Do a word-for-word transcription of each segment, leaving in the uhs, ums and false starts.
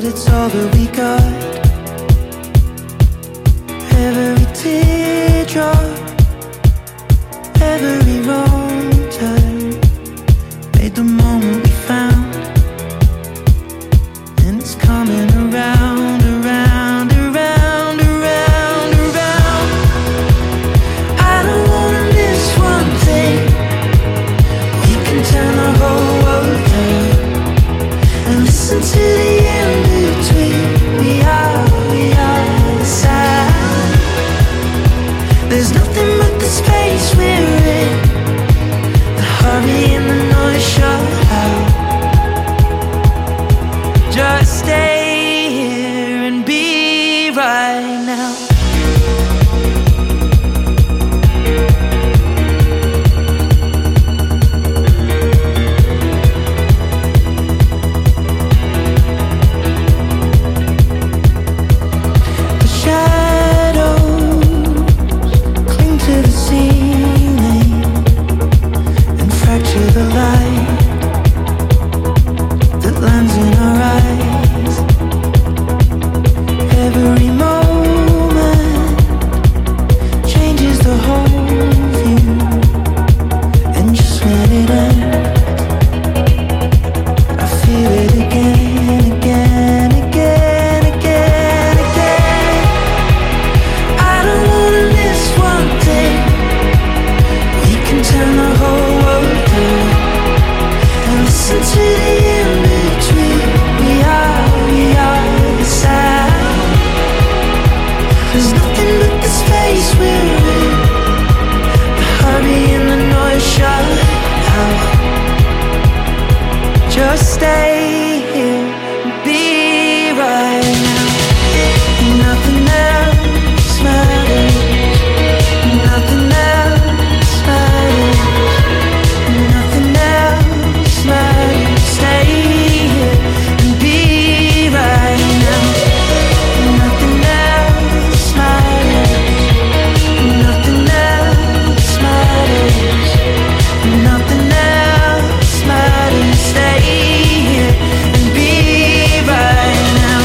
but it's all that we got. Every teardrop, every wrong turn made the moment we found, and it's coming around, around, around, around, around. I don't wanna miss one thing. We can turn the whole world down and listen to the in-between. We are, we are the sound. There's nothing but the space we're in. The hurry and the noise shut out. Just stay here and be right now. The shadows cling to the ceiling and fracture the light that lands in our eyes. Every moment changes the whole view, and just when it ends, I feel it again, again, again, again, again. I don't wanna miss one thing. We can turn the whole world down and listen to the in-between. We are, we are the sound. There's nothing but the space we're in. The hurry and the noise shut out. Just stay here and be right now. Nothing else matters. Nothing else matters. Nothing else matters. Stay here and be right now. Nothing else matters. Nothing else matters. Nothing else matters. Stay here and be right now.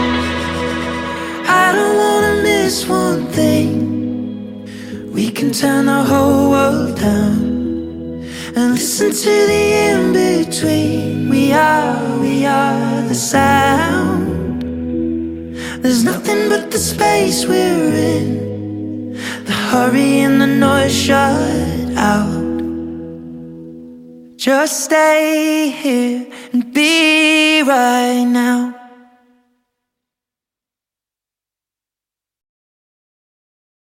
I don't wanna miss one thing. We can turn the whole world down and listen to the in-between. We are, we are the sound. There's nothing but the space we're in. The hurry and the noise shut out. Just stay here and be right now.